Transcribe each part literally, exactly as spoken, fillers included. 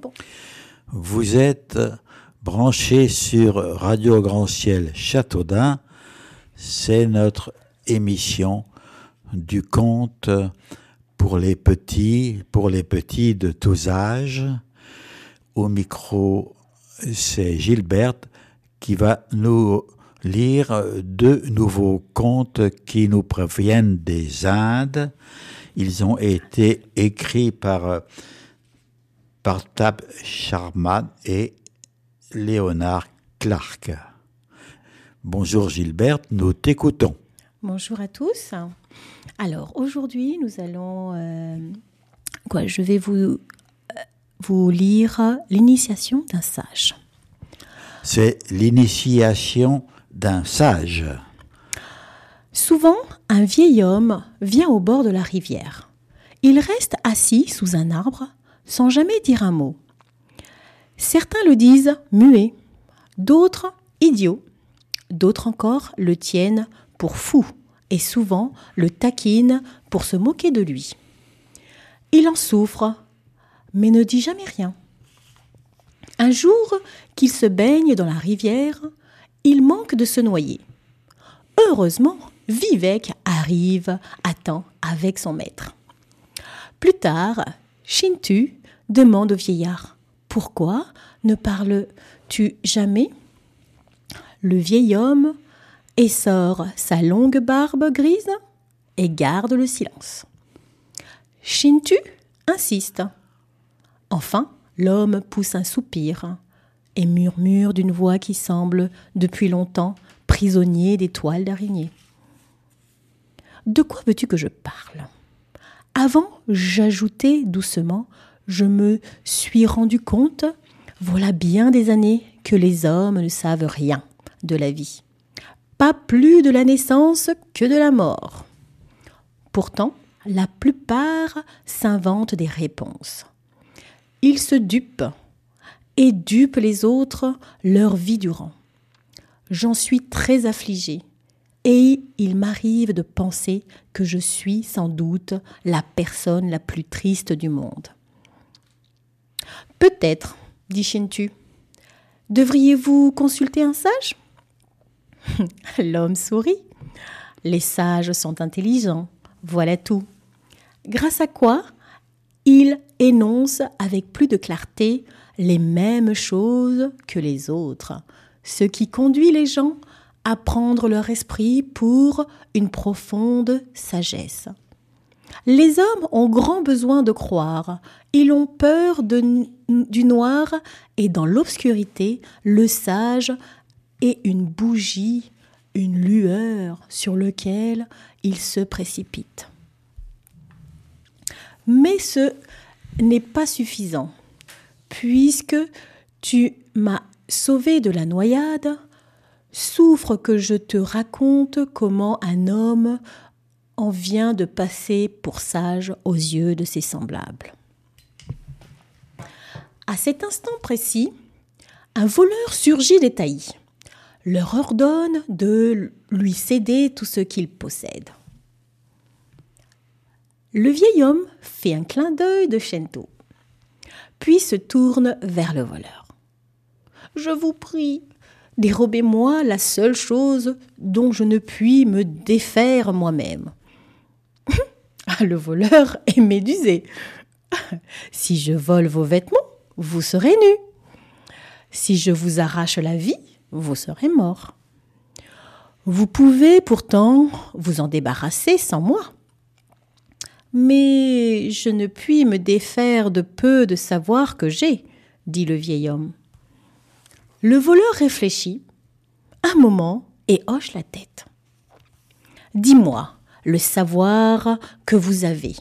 bon. Vous êtes branchés sur Radio Grand Ciel Châteaudun. C'est notre émission du conte pour les petits, pour les petits de tous âges. Au micro, c'est Gilberte qui va nous lire deux nouveaux contes qui nous proviennent des Indes. Ils ont été écrits par Partab Sharma et Léonard Clark. Bonjour Gilberte, nous t'écoutons. Bonjour à tous. Alors aujourd'hui, nous allons, euh, quoi, je vais vous, euh, vous lire l'initiation d'un sage. C'est l'initiation d'un sage. Souvent, un vieil homme vient au bord de la rivière. Il reste assis sous un arbre sans jamais dire un mot. Certains le disent muet, d'autres idiot, d'autres encore le tiennent pour fou et souvent le taquinent pour se moquer de lui. Il en souffre, mais ne dit jamais rien. Un jour qu'il se baigne dans la rivière, il manque de se noyer. Heureusement, Vivek arrive à temps avec son maître. Plus tard, Shintu demande au vieillard « Pourquoi ne parles-tu jamais ?» Le vieil homme essore sa longue barbe grise et garde le silence. Shintu insiste. Enfin, l'homme pousse un soupir et murmure d'une voix qui semble, depuis longtemps, prisonnier des toiles d'araignée. « De quoi veux-tu que je parle ?» Avant, j'ajoutais doucement, je me suis rendu compte, voilà bien des années que les hommes ne savent rien de la vie. Pas plus de la naissance que de la mort. Pourtant, la plupart s'inventent des réponses. Ils se dupent et dupent les autres leur vie durant. J'en suis très affligée. Et il m'arrive de penser que je suis sans doute la personne la plus triste du monde. « Peut-être, dit Shintu. Devriez-vous consulter un sage ?» L'homme sourit. « Les sages sont intelligents, voilà tout. » Grâce à quoi il énonce avec plus de clarté les mêmes choses que les autres, ce qui conduit les gens à prendre leur esprit pour une profonde sagesse. Les hommes ont grand besoin de croire, ils ont peur de, du noir et dans l'obscurité, le sage est une bougie, une lueur sur laquelle ils se précipitent. Mais ce n'est pas suffisant, puisque tu m'as sauvé de la noyade. Souffre que je te raconte comment un homme en vient de passer pour sage aux yeux de ses semblables. À cet instant précis, un voleur surgit des taillis, leur ordonne de lui céder tout ce qu'il possède. Le vieil homme fait un clin d'œil de Shintu, puis se tourne vers le voleur. « Je vous prie, dérobez-moi la seule chose dont je ne puis me défaire moi-même. » Le voleur est médusé. « Si je vole vos vêtements, vous serez nus. Si je vous arrache la vie, vous serez mort. Vous pouvez pourtant vous en débarrasser sans moi. Mais je ne puis me défaire de peu de savoir que j'ai, dit le vieil homme. Le voleur réfléchit un moment et hoche la tête. « Dis-moi le savoir que vous avez.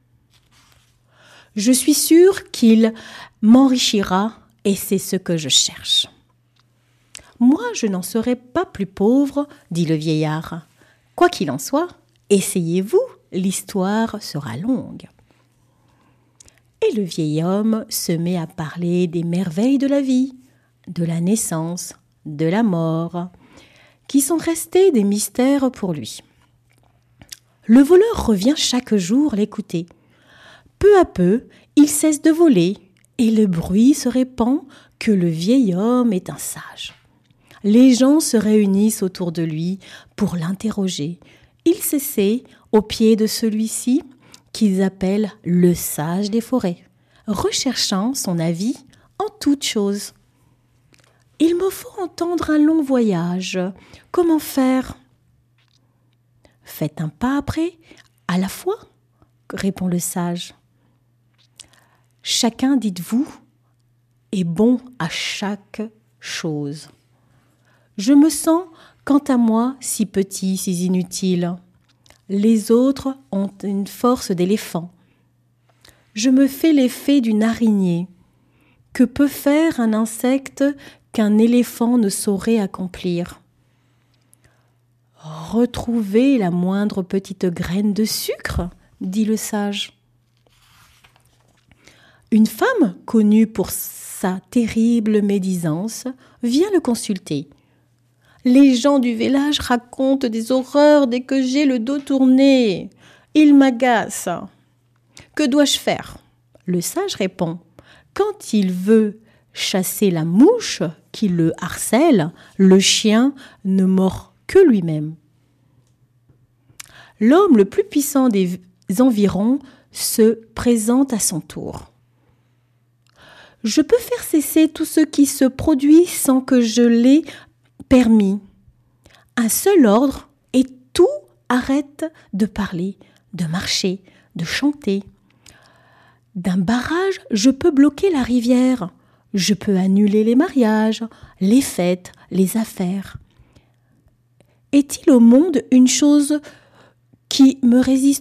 Je suis sûre qu'il m'enrichira et c'est ce que je cherche. »« Moi, je n'en serai pas plus pauvre, dit le vieillard. Quoi qu'il en soit, essayez-vous, l'histoire sera longue. » Et le vieil homme se met à parler des merveilles de la vie, de la naissance, de la mort, qui sont restés des mystères pour lui. Le voleur revient chaque jour l'écouter. Peu à peu, il cesse de voler et le bruit se répand que le vieil homme est un sage. Les gens se réunissent autour de lui pour l'interroger. Il s'essaie au pied de celui-ci qu'ils appellent le sage des forêts, recherchant son avis en toutes choses. Il me faut entendre un long voyage. Comment faire ? Faites un pas après, à la fois, répond le sage. Chacun, dites-vous, est bon à chaque chose. Je me sens, quant à moi, si petit, si inutile. Les autres ont une force d'éléphant. Je me fais l'effet d'une araignée. Que peut faire un insecte qu'un éléphant ne saurait accomplir ? Retrouver la moindre petite graine de sucre, dit le sage. Une femme, connue pour sa terrible médisance, vient le consulter. Les gens du village racontent des horreurs dès que j'ai le dos tourné. Ils m'agacent. Que dois-je faire ? Le sage répond. Quand il veut chasser la mouche qui le harcèle, le chien ne mord que lui-même. L'homme le plus puissant des environs se présente à son tour. Je peux faire cesser tout ce qui se produit sans que je l'ai permis. Un seul ordre et tout arrête de parler, de marcher, de chanter. D'un barrage, je peux bloquer la rivière. Je peux annuler les mariages, les fêtes, les affaires. Est-il au monde une chose qui me résisterait ?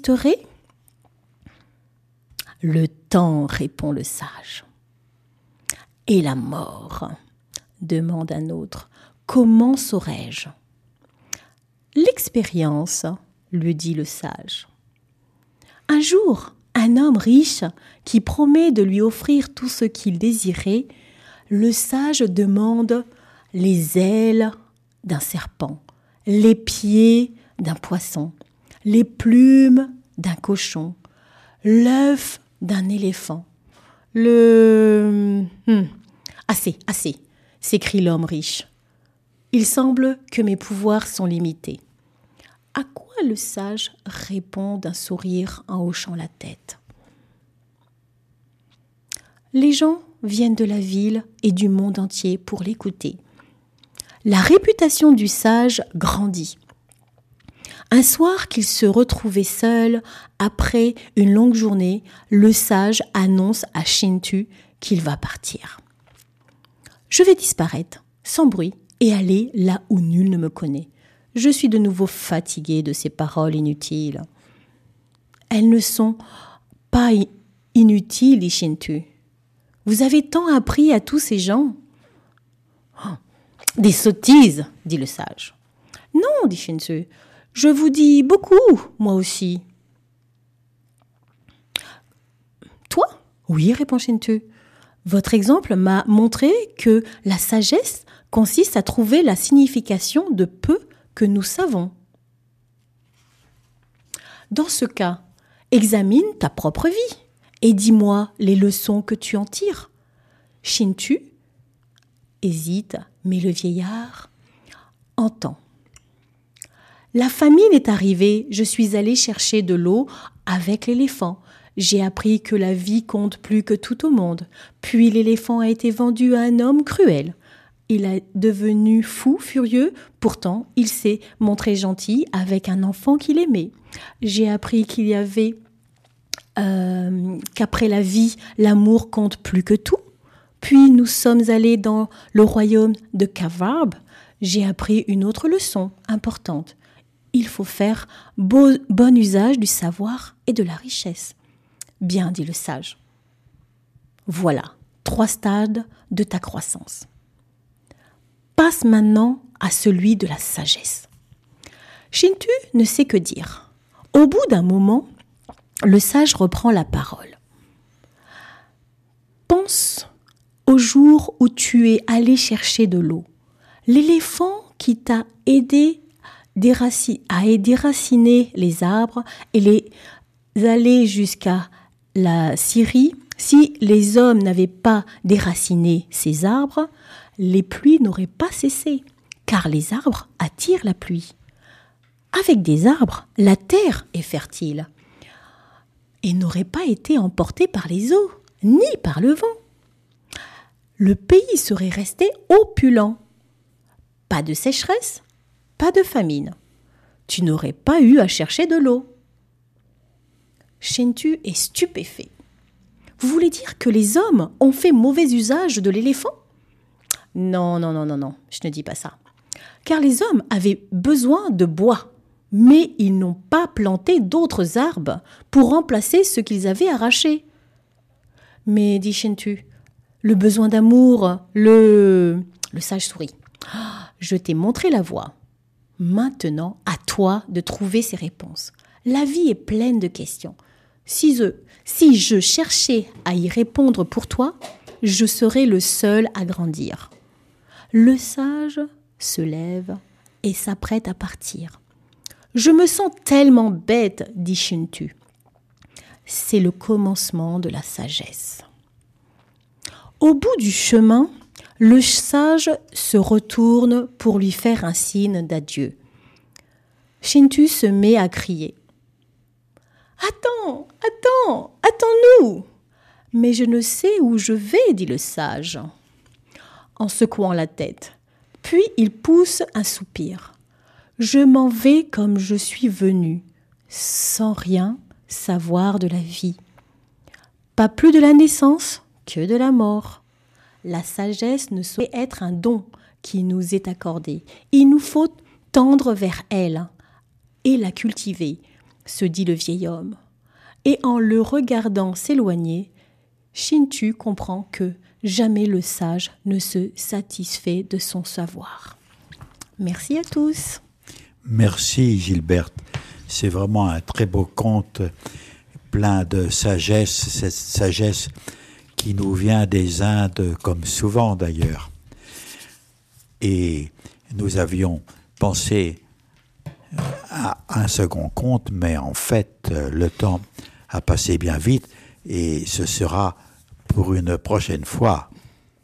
Le temps, répond le sage. Et la mort ? Demande un autre. Comment saurais-je ? L'expérience, lui dit le sage. Un jour, un homme riche qui promet de lui offrir tout ce qu'il désirait, le sage demande les ailes d'un serpent, les pieds d'un poisson, les plumes d'un cochon, l'œuf d'un éléphant. Le... Hum, assez, assez, s'écrie l'homme riche. Il semble que mes pouvoirs sont limités. À quoi le sage répond d'un sourire en hochant la tête. Les gens viennent de la ville et du monde entier pour l'écouter. La réputation du sage grandit. Un soir qu'il se retrouvait seul, après une longue journée, le sage annonce à Shintu qu'il va partir. Je vais disparaître, sans bruit, et aller là où nul ne me connaît. Je suis de nouveau fatigué de ces paroles inutiles. Elles ne sont pas inutiles, dit Shintu. Vous avez tant appris à tous ces gens. Oh, des sottises, dit le sage. Non, dit Shintu. Je vous dis beaucoup, moi aussi. Toi ? Oui, répond Shintu. Votre exemple m'a montré que la sagesse consiste à trouver la signification de peu que nous savons. Dans ce cas, examine ta propre vie et dis-moi les leçons que tu en tires. Shintu hésite, mais le vieillard entend. La famine est arrivée, je suis allé chercher de l'eau avec l'éléphant. J'ai appris que la vie compte plus que tout au monde. Puis l'éléphant a été vendu à un homme cruel. Il est devenu fou, furieux, pourtant il s'est montré gentil avec un enfant qu'il aimait. J'ai appris qu'il y avait, euh, qu'après la vie, l'amour compte plus que tout. Puis nous sommes allés dans le royaume de Kavarb. J'ai appris une autre leçon importante. Il faut faire beau, bon usage du savoir et de la richesse. Bien, dit le sage. Voilà, trois stades de ta croissance. Passe maintenant à celui de la sagesse. Shintu ne sait que dire. Au bout d'un moment, le sage reprend la parole. Pense au jour où tu es allé chercher de l'eau. L'éléphant qui t'a aidé à déraciner les arbres et les aller jusqu'à la scierie Si les hommes n'avaient pas déraciné ces arbres, les pluies n'auraient pas cessé, car les arbres attirent la pluie. Avec des arbres, la terre est fertile et n'aurait pas été emportée par les eaux, ni par le vent. Le pays serait resté opulent. Pas de sécheresse, pas de famine. Tu n'aurais pas eu à chercher de l'eau. Shentu est stupéfait. Vous voulez dire que les hommes ont fait mauvais usage de l'éléphant ? Non, non, non, non, non, je ne dis pas ça. Car les hommes avaient besoin de bois, mais ils n'ont pas planté d'autres arbres pour remplacer ceux qu'ils avaient arrachés. Mais, dit Shentu, le besoin d'amour, le... Le sage sourit. Je t'ai montré la voie. Maintenant, à toi de trouver ces réponses. La vie est pleine de questions. Si je, si je cherchais à y répondre pour toi, je serais le seul à grandir. Le sage se lève et s'apprête à partir. Je me sens tellement bête, dit Shentu. C'est le commencement de la sagesse. Au bout du chemin, le sage se retourne pour lui faire un signe d'adieu. Shentu se met à crier. « Attends, attends, attends-nous !»« Mais je ne sais où je vais, dit le sage, en secouant la tête. Puis il pousse un soupir. « Je m'en vais comme je suis venu, sans rien savoir de la vie. Pas plus de la naissance que de la mort. La sagesse ne saurait être un don qui nous est accordé. Il nous faut tendre vers elle et la cultiver, se dit le vieil homme. Et en le regardant s'éloigner, Shentu comprend que jamais le sage ne se satisfait de son savoir. Merci à tous. Merci Gilberte. C'est vraiment un très beau conte, plein de sagesse, cette sagesse qui nous vient des Indes, comme souvent d'ailleurs. Et nous avions pensé à un second conte, mais en fait, le temps a passé bien vite et ce sera pour une prochaine fois.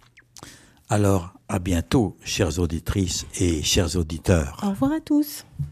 Alors, à bientôt, chères auditrices et chers auditeurs. Au revoir à tous.